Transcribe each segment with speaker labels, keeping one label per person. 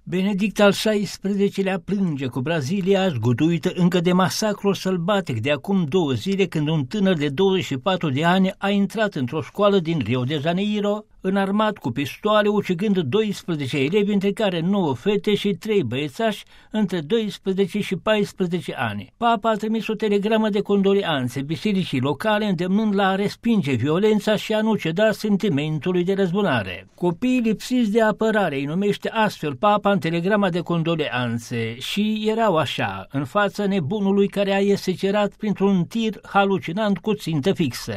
Speaker 1: Benedict al XVI-lea plânge cu Brazilia, zguduită încă de masacrul sălbatic de acum 2 zile, când un tânăr de 24 de ani a intrat într-o școală din Rio de Janeiro, înarmat cu pistoale, ucigând 12 elevi, între care 9 fete și 3 băiețași între 12 și 14 ani. Papa a trimis o telegramă de condoleanțe bisericii locale, îndemnând la a respinge violența și a nu ceda sentimentului de răzbunare. Copiii lipsiți de apărare, îi numește astfel Papa în telegrama de condoleanțe, și erau așa, în fața nebunului care a esecerat printr-un tir halucinant cu țintă fixă.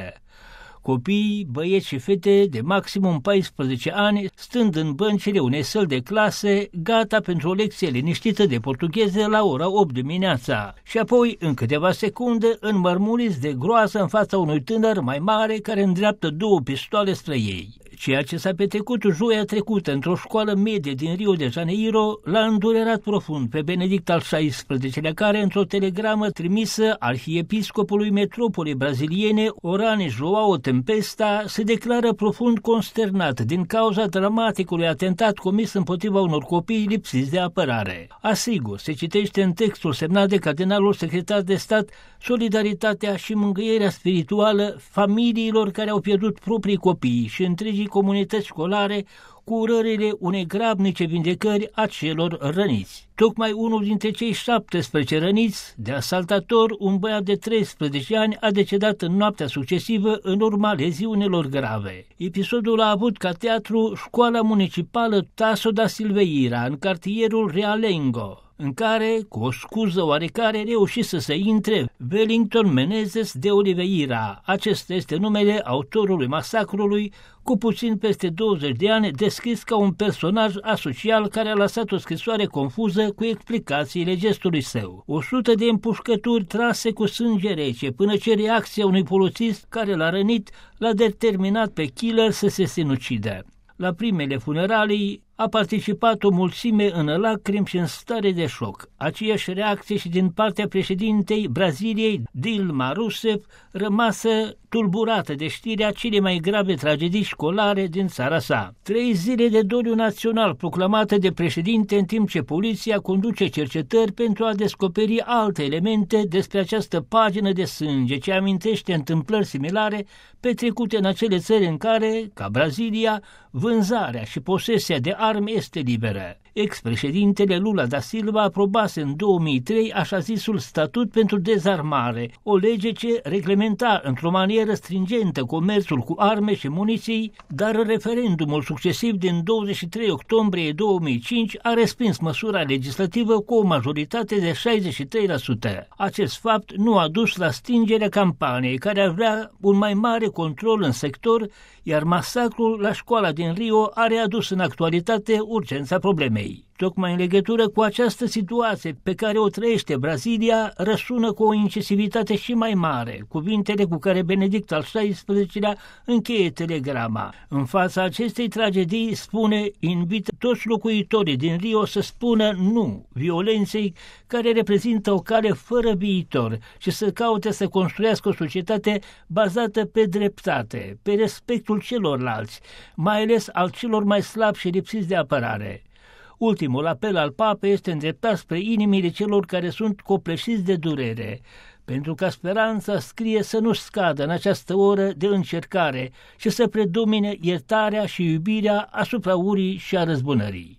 Speaker 1: Copiii, băieți și fete de maximum 14 ani, stând în băncile unei săli de clase, gata pentru o lecție liniștită de portugheză la ora 8 dimineața, și apoi, în câteva secunde, înmărmuriți de groază în fața unui tânăr mai mare care îndreaptă 2 pistoale spre ei. Ceea ce s-a petrecut joia trecută într-o școală medie din Rio de Janeiro l-a îndurerat profund pe Benedict al XVI-lea, care, într-o telegramă trimisă arhiepiscopului metropolei braziliene Orane João Tempesta, se declară profund consternat din cauza dramaticului atentat comis împotriva unor copii lipsiți de apărare. Asigur, se citește în textul semnat de cardinalul secretar de stat solidaritatea și mângâierea spirituală familiilor care au pierdut proprii copii și întregii comunități școlare, cu urările unei grabnice vindecări a celor răniți. Tocmai unul dintre cei 17 răniți de asaltator, un băiat de 13 ani, a decedat în noaptea succesivă în urma leziunilor grave. Episodul a avut ca teatru școala municipală Tasso da Silveira, în cartierul Realengo, în care, cu o scuză oarecare, reușise să intre Wellington Menezes de Oliveira. Acesta este numele autorului masacrului, cu puțin peste 20 de ani, descris ca un personaj asocial care a lăsat o scrisoare confuză cu explicațiile gestului său. 100 de împușcături trase cu sânge rece, până ce reacția unui polițist care l-a rănit l-a determinat pe killer să se sinucidă. La primele funeralii a participat o mulțime în lacrimi și în stare de șoc. Aceeași reacție și din partea președintei Braziliei, Dilma Rousseff, rămasă tulburată de știrea cele mai grave tragedii școlare din țara sa. 3 zile de doliu național proclamate de președinte, în timp ce poliția conduce cercetări pentru a descoperi alte elemente despre această pagină de sânge, ce amintește întâmplări similare petrecute în acele țări în care, ca Brazilia, vânzarea și posesia de arme este liberă. Ex-președintele Lula da Silva aprobase în 2003 așa zisul statut pentru dezarmare, o lege ce reglementa într-o manieră stringentă comerțul cu arme și muniții, dar referendumul succesiv din 23 octombrie 2005 a respins măsura legislativă cu o majoritate de 63%. Acest fapt nu a dus la stingerea campaniei, care avea un mai mare control în sector, iar masacrul la școala din Rio a readus în actualitate urgența problemei. Tocmai în legătură cu această situație pe care o trăiește Brazilia, răsună cu o incisivitate și mai mare cuvintele cu care Benedict al XVI-lea încheie telegrama. În fața acestei tragedii, spune, invită toți locuitorii din Rio să spună nu violenței, care reprezintă o cale fără viitor, și să caute să construiască o societate bazată pe dreptate, pe respectul celorlalți, mai ales al celor mai slabi și lipsiți de apărare. Ultimul apel al papei este îndreptat spre inimile celor care sunt copleșiți de durere, pentru ca speranța, scrie, să nu scadă în această oră de încercare și să predomine iertarea și iubirea asupra urii și a răzbunării.